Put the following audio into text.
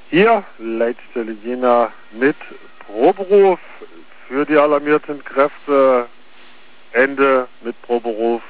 Hier Leitstelle Jena mit Proberuf für die alarmierten Kräfte. Ende mit Proberuf